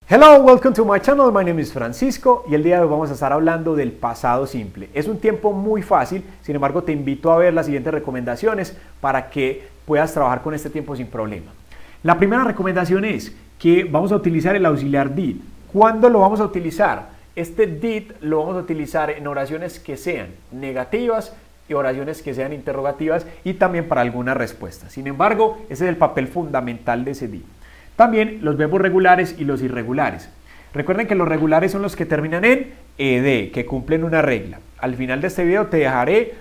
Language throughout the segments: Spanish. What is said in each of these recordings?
Hello, welcome to my channel. My name is Francisco y el día de hoy vamos a estar hablando del pasado simple. Es un tiempo muy fácil, sin embargo te invito a ver las siguientes recomendaciones para que puedas trabajar con este tiempo sin problema. La primera recomendación es que vamos a utilizar el auxiliar did. ¿Cuándo lo vamos a utilizar? Este did lo vamos a utilizar en oraciones que sean negativas y oraciones que sean interrogativas y también para alguna respuesta. Sin embargo, ese es el papel fundamental de ese did. También los verbos regulares y los irregulares. Recuerden que los regulares son los que terminan en ed, que cumplen una regla. Al final de este video te dejaré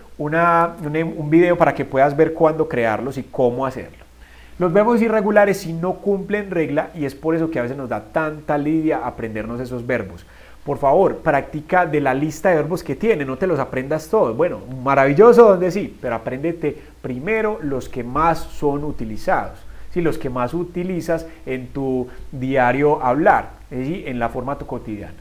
un video para que puedas ver cuándo crearlos y cómo hacerlo. Los verbos irregulares sí no cumplen regla y es por eso que a veces nos da tanta lidia aprendernos esos verbos. Por favor, practica de la lista de verbos que tiene, no te los aprendas todos. Bueno, maravilloso donde sí, pero apréndete primero los que más son utilizados. Sí, los que más utilizas en tu diario hablar, ¿sí? En la forma cotidiana.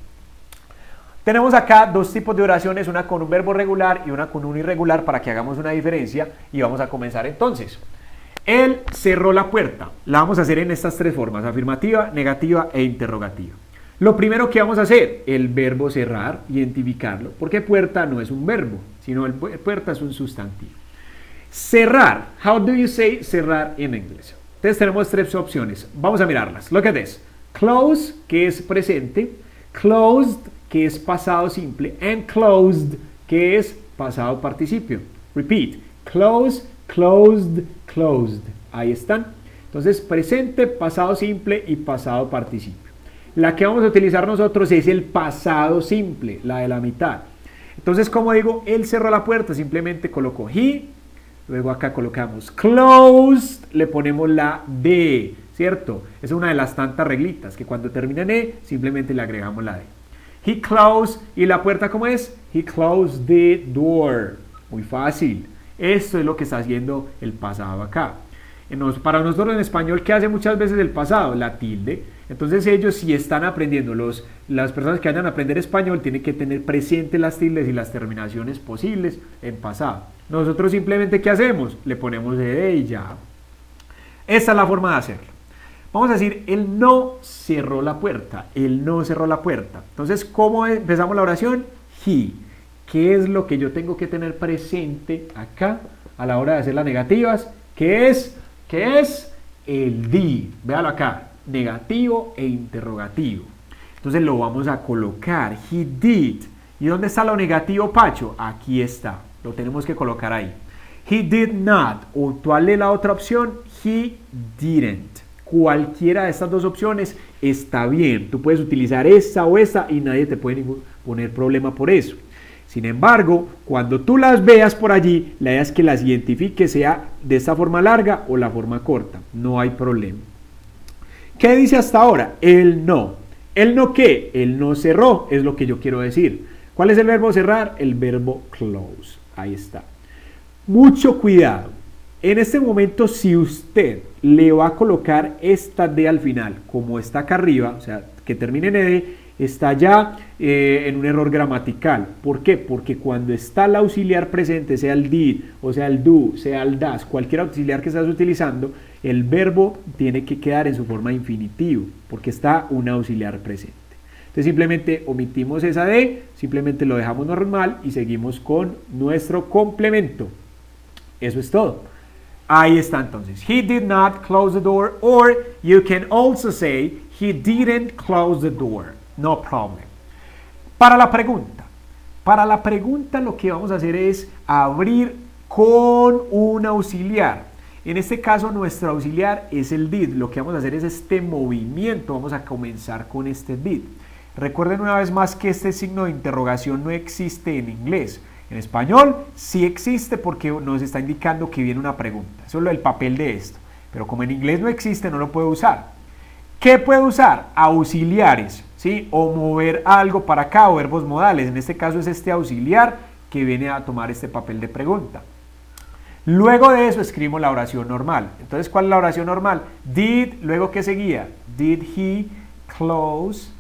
Tenemos acá dos tipos de oraciones, una con un verbo regular y una con un irregular para que hagamos una diferencia y vamos a comenzar entonces. Él cerró la puerta. La vamos a hacer en estas tres formas, afirmativa, negativa e interrogativa. Lo primero que vamos a hacer, el verbo cerrar, identificarlo, porque puerta no es un verbo, sino puerta es un sustantivo. Cerrar, how do you say cerrar in English? Entonces tenemos tres opciones, vamos a mirarlas. Look at this. Close, que es presente, closed, que es pasado simple, and closed, que es pasado participio. Repeat, close, closed, closed. Ahí están. Entonces presente, pasado simple y pasado participio. La que vamos a utilizar nosotros es el pasado simple, la de la mitad. Entonces, como digo, él cerró la puerta, simplemente coloco he. Luego acá colocamos closed, le ponemos la D, ¿cierto? Es una de las tantas reglitas que cuando termina en E, simplemente le agregamos la D. He closed, ¿y la puerta cómo es? He closed the door. Muy fácil. Esto es lo que está haciendo el pasado acá. Para nosotros en español, ¿qué hace muchas veces el pasado? La tilde. Entonces ellos, si están aprendiendo, las personas que vayan a aprender español, tienen que tener presentes las tildes y las terminaciones posibles en pasado. Nosotros simplemente, ¿qué hacemos? Le ponemos ed y ya. Esta es la forma de hacerlo. Vamos a decir, él no cerró la puerta. Él no cerró la puerta. Entonces, ¿cómo empezamos la oración? He. ¿Qué es lo que yo tengo que tener presente acá a la hora de hacer las negativas? ¿Qué es? El did. Véalo acá. Negativo e interrogativo. Entonces lo vamos a colocar. He did. ¿Y dónde está lo negativo, Pacho? Aquí está. Lo tenemos que colocar ahí. He did not. O ¿cuál es la otra opción? He didn't. Cualquiera de estas dos opciones está bien. Tú puedes utilizar esta o esta y nadie te puede poner problema por eso. Sin embargo, cuando tú las veas por allí, la idea es que las identifiques, sea de esta forma larga o la forma corta. No hay problema. ¿Qué dice hasta ahora? Él no. ¿Él no qué? Él no cerró, es lo que yo quiero decir. ¿Cuál es el verbo cerrar? El verbo close. Ahí está. Mucho cuidado. En este momento, si usted le va a colocar esta D al final, como está acá arriba, o sea, que termine en ED, está ya en un error gramatical. ¿Por qué? Porque cuando está el auxiliar presente, sea el did, o sea el do, sea el das, cualquier auxiliar que estás utilizando, el verbo tiene que quedar en su forma infinitivo, porque está un auxiliar presente. Entonces simplemente omitimos esa D, simplemente lo dejamos normal y seguimos con nuestro complemento. Eso es todo. Ahí está entonces. He did not close the door, or you can also say he didn't close the door. No problem. Para la pregunta lo que vamos a hacer es abrir con un auxiliar. En este caso nuestro auxiliar es el did. Lo que vamos a hacer es este movimiento. Vamos a comenzar con este did. Recuerden una vez más que este signo de interrogación no existe en inglés. En español sí existe porque nos está indicando que viene una pregunta. Eso es el papel de esto. Pero como en inglés no existe, no lo puedo usar. ¿Qué puedo usar? Auxiliares, ¿sí? O mover algo para acá o verbos modales. En este caso es este auxiliar que viene a tomar este papel de pregunta. Luego de eso escribimos la oración normal. Entonces, ¿cuál es la oración normal? Did, luego ¿qué seguía? Did he close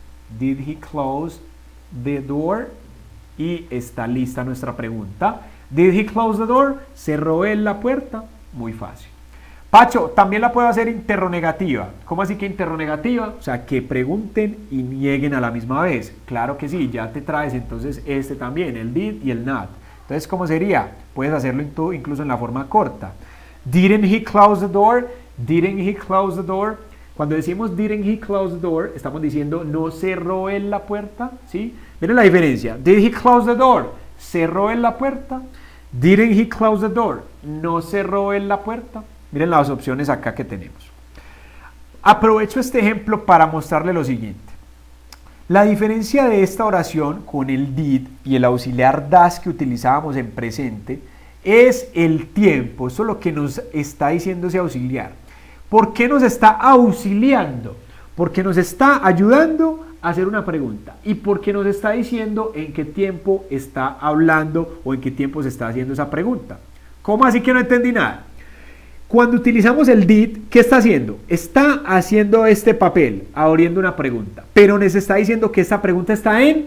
the door? Y está lista nuestra pregunta. Did he close the door? ¿Cerró él la puerta? Muy fácil. Pacho, también la puedo hacer interronegativa. ¿Cómo así que interronegativa? O sea, que pregunten y nieguen a la misma vez. Claro que sí, ya te traes entonces este también, el did y el not. Entonces, ¿cómo sería? Puedes hacerlo incluso en la forma corta. Didn't he close the door? Didn't he close the door? Cuando decimos didn't he close the door, estamos diciendo no cerró él la puerta, ¿sí? Miren la diferencia. Did he close the door? ¿Cerró él la puerta? Didn't he close the door? ¿No cerró él la puerta? Miren las opciones acá que tenemos. Aprovecho este ejemplo para mostrarle lo siguiente. La diferencia de esta oración con el did y el auxiliar das que utilizábamos en presente es el tiempo. Eso es lo que nos está diciendo ese auxiliar. ¿Por qué nos está auxiliando? Porque nos está ayudando a hacer una pregunta. Y porque nos está diciendo en qué tiempo está hablando o en qué tiempo se está haciendo esa pregunta. ¿Cómo así que no entendí nada? Cuando utilizamos el did, ¿qué está haciendo? Está haciendo este papel, abriendo una pregunta, pero nos está diciendo que esta pregunta está en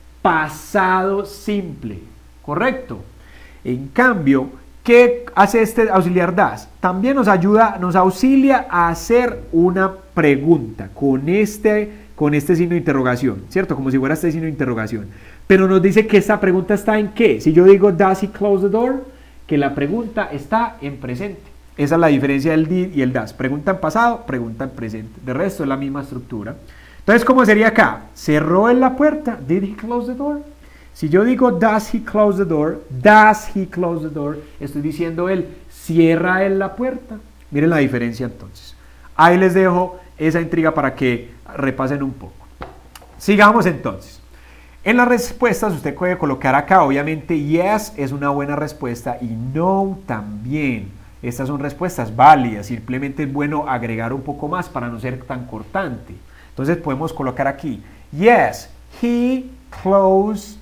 pasado simple, ¿correcto? En cambio, ¿qué hace este auxiliar das? También nos ayuda, nos auxilia a hacer una pregunta con este signo de interrogación, ¿cierto? Como si fuera este signo de interrogación. Pero nos dice que esta pregunta está en ¿qué? Si yo digo, does he close the door? Que la pregunta está en presente. Esa es la diferencia del did y el das. Pregunta en pasado, pregunta en presente. De resto es la misma estructura. Entonces, ¿cómo sería acá? ¿Cerró él la puerta? Did he close the door? Si yo digo does he close the door, does he close the door, estoy diciendo él, ¿cierra él la puerta? Miren la diferencia entonces. Ahí les dejo esa intriga para que repasen un poco. Sigamos entonces. En las respuestas usted puede colocar acá, obviamente, yes es una buena respuesta y no también. Estas son respuestas válidas, simplemente es bueno agregar un poco más para no ser tan cortante. Entonces podemos colocar aquí, yes, he closed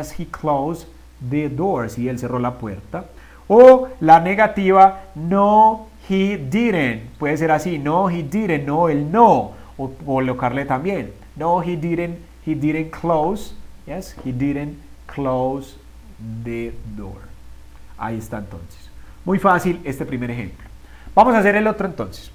the door, si él cerró la puerta. O la negativa, no, he didn't, puede ser así, no, he didn't, no, él no. O colocarle también, no, he didn't close, yes, he didn't close the door. Ahí está entonces. Muy fácil este primer ejemplo. Vamos a hacer el otro entonces.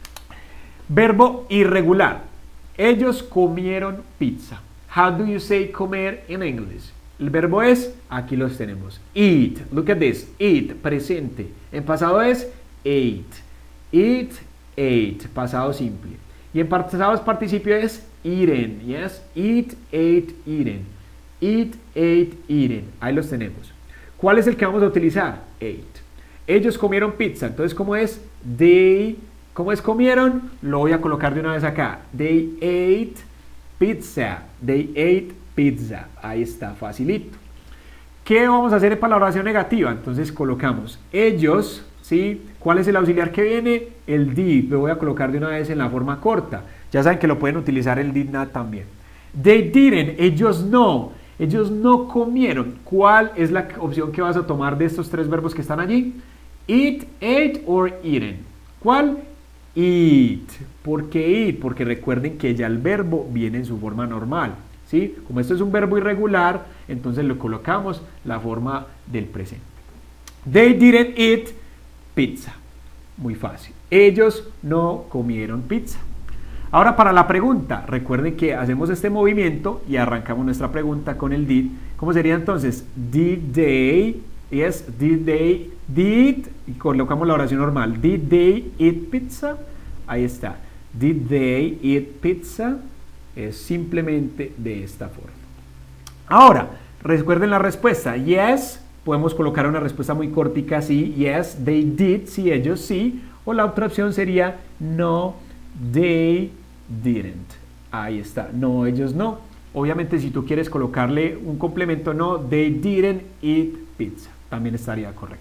Verbo irregular. Ellos comieron pizza. How do you say comer in English? El verbo es, aquí los tenemos, eat. Look at this, eat, presente. En pasado es ate. Eat, ate, pasado simple. Y en pasado participio es eaten, yes. Eat, ate, eaten. Eat, ate, eaten. Ahí los tenemos. ¿Cuál es el que vamos a utilizar? Ate. Ellos comieron pizza, entonces ¿cómo es? ¿Cómo es comieron? Lo voy a colocar de una vez acá. They ate pizza. They ate pizza. Ahí está, facilito. ¿Qué vamos a hacer para la oración negativa? Entonces colocamos ellos, ¿sí? ¿Cuál es el auxiliar que viene? El did. Lo voy a colocar de una vez en la forma corta. Ya saben que lo pueden utilizar el did not también. They didn't. Ellos no. Ellos no comieron. ¿Cuál es la opción que vas a tomar de estos tres verbos que están allí? Eat, ate or eaten. ¿Cuál? Eat. ¿Por qué eat? Porque recuerden que ya el verbo viene en su forma normal, ¿sí? Como esto es un verbo irregular, entonces lo colocamos la forma del presente. They didn't eat pizza. Muy fácil. Ellos no comieron pizza. Ahora para la pregunta, recuerden que hacemos este movimiento y arrancamos nuestra pregunta con el did. ¿Cómo sería entonces? Did they, yes, did, y colocamos la oración normal. Did they eat pizza? Ahí está. Did they eat pizza? Es simplemente de esta forma. Ahora, recuerden la respuesta. Yes, podemos colocar una respuesta muy cortica, sí. Yes, they did, sí, ellos sí. O la otra opción sería no, they didn't. Ahí está. No, ellos no. Obviamente, si tú quieres colocarle un complemento, no, they didn't eat pizza. También estaría correcto.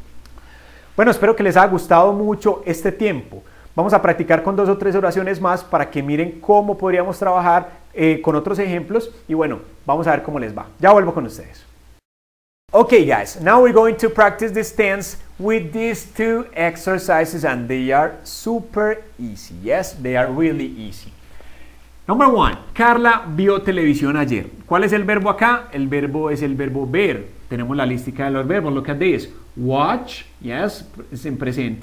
Bueno, espero que les haya gustado mucho este tiempo. Vamos a practicar con 2 o 3 oraciones más para que miren cómo podríamos trabajar con otros ejemplos. Y bueno, vamos a ver cómo les va. Ya vuelvo con ustedes. Okay guys, now we're going to practice this tense with these 2 exercises and they are super easy. Yes, they are really easy. Number 1, Carla vio televisión ayer. ¿Cuál es el verbo acá? El verbo es el verbo ver. Tenemos la lista de los verbos. Look at this. Watch, yes, es en presente.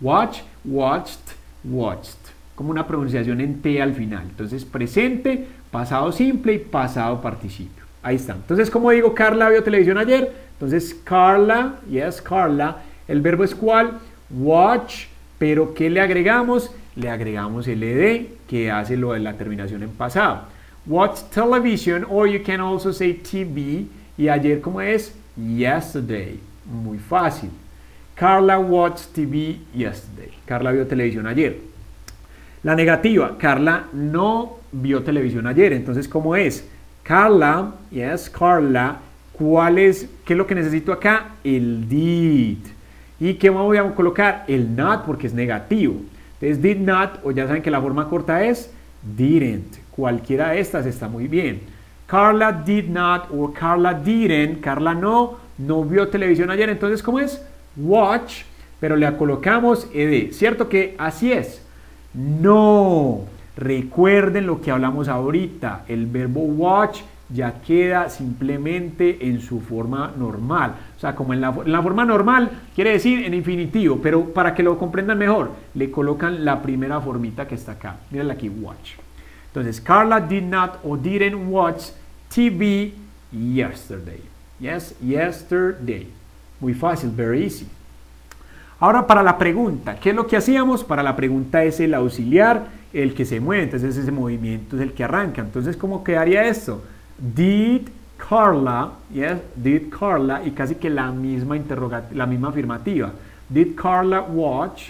Watch, watched, watched. Como una pronunciación en T al final. Entonces, presente, pasado simple y pasado participio. Ahí está. Entonces, como digo, Carla vio televisión ayer. Entonces, Carla, yes, Carla. El verbo es ¿cuál? Watch. Pero ¿qué le agregamos? Le agregamos el ed, que hace lo de la terminación en pasado. Watch television, or you can also say TV. Y ayer, ¿cómo es? Yesterday. Muy fácil. Carla watched TV yesterday. Carla vio televisión ayer. La negativa, Carla no vio televisión ayer. Entonces, ¿cómo es? Carla, yes, Carla. ¿Qué es lo que necesito acá? El did. ¿Y qué voy a colocar? El not, porque es negativo. Entonces, did not, o ya saben que la forma corta es didn't. Cualquiera de estas está muy bien. Carla did not o Carla didn't. Carla no vio televisión ayer. Entonces, ¿cómo es? Watch, pero le colocamos ed. ¿Cierto que así es? No. Recuerden lo que hablamos ahorita. El verbo watch ya queda simplemente en su forma normal. O sea, como en la forma normal, quiere decir en infinitivo, pero para que lo comprendan mejor, le colocan la primera formita que está acá. Mírenla aquí, watch. Entonces, Carla did not or didn't watch TV yesterday. Yes, yesterday. Muy fácil, very easy. Ahora para la pregunta, ¿qué es lo que hacíamos? Para la pregunta es el auxiliar, el que se mueve, entonces ese movimiento es el que arranca. Entonces, ¿cómo quedaría esto? Did Carla, yes, did Carla, y casi que la misma afirmativa. Did Carla watch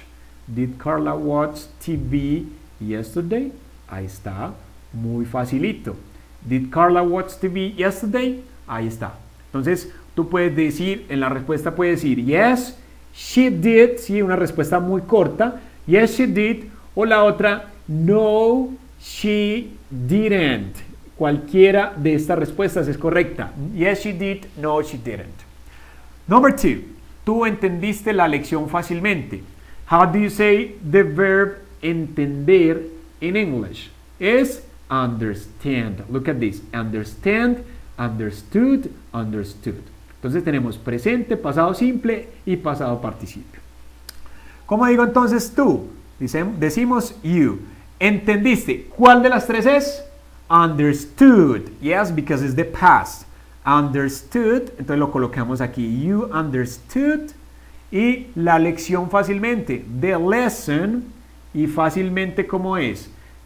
TV yesterday? Ahí está, muy facilito. Did Carla watch TV yesterday? Ahí está. Entonces, tú puedes decir, en la respuesta puedes decir, yes, she did, sí, una respuesta muy corta, yes, she did, o la otra, no, she didn't. Cualquiera de estas respuestas es correcta. Yes, she did, no, she didn't. Number 2, tú entendiste la lección fácilmente. How do you say the verb entender in English? Es understand. Look at this, understand, understood, understood. Entonces tenemos presente, pasado simple y pasado participio. ¿Cómo digo entonces tú? Decimos you. ¿Entendiste? ¿Cuál de las tres es? Understood. Yes, because it's the past. Understood. Entonces lo colocamos aquí. You understood. Y la lección fácilmente. The lesson. Y fácilmente, ¿cómo es?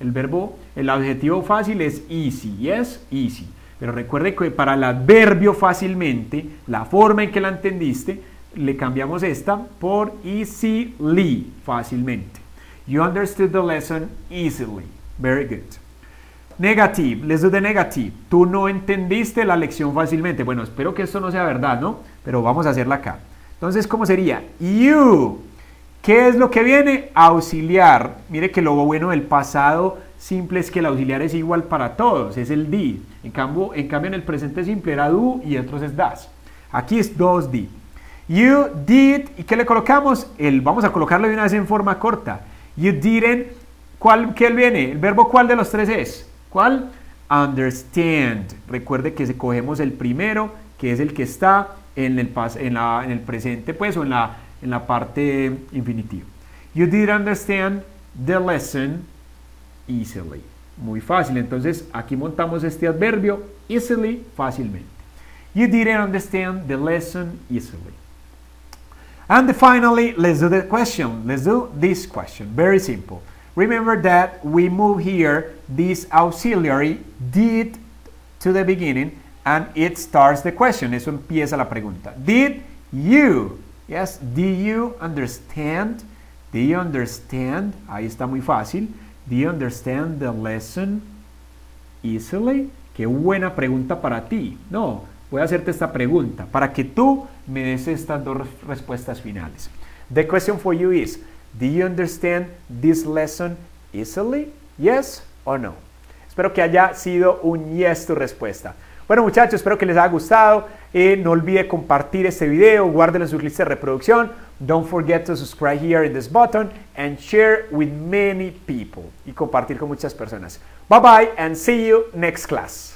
El adjetivo fácil es easy. Yes, easy. Pero recuerde que para el adverbio fácilmente, la forma en que la entendiste, le cambiamos esta por easily, fácilmente. You understood the lesson easily. Very good. Negative, let's do the negative. Tú no entendiste la lección fácilmente. Bueno, espero que esto no sea verdad, ¿no? Pero vamos a hacerla acá. Entonces, ¿cómo sería? You. ¿Qué es lo que viene? Auxiliar. Mire que lo bueno del pasado simple es que el auxiliar es igual para todos, es el did. En cambio en el presente simple era do y otros es das. Aquí es dos did. You did, ¿y qué le colocamos? Vamos a colocarlo de una vez en forma corta. You didn't, ¿qué viene? ¿El verbo cuál de los tres es? ¿Cuál? Understand. Recuerde que cogemos el primero, que es el que está en el presente, pues, o en la parte infinitiva. You did understand the lesson easily. Muy fácil. Entonces, aquí montamos este adverbio, easily, fácilmente. You didn't understand the lesson easily. And finally, let's do the question. Let's do this question. Very simple. Remember that we move here this auxiliary did to the beginning and it starts the question. Eso empieza la pregunta. Did you? Yes, did you understand? Did you understand? Ahí está muy fácil. Did you understand the lesson easily? Qué buena pregunta para ti. No, voy a hacerte esta pregunta para que tú me des estas dos respuestas finales. The question for you is, do you understand this lesson easily? Yes or no? Espero que haya sido un yes tu respuesta. Bueno, muchachos, espero que les haya gustado. No olvide compartir este video, guárdelo en su lista de reproducción. Don't forget to subscribe here in this button and share with many people. Y compartir con muchas personas. Bye bye and see you next class.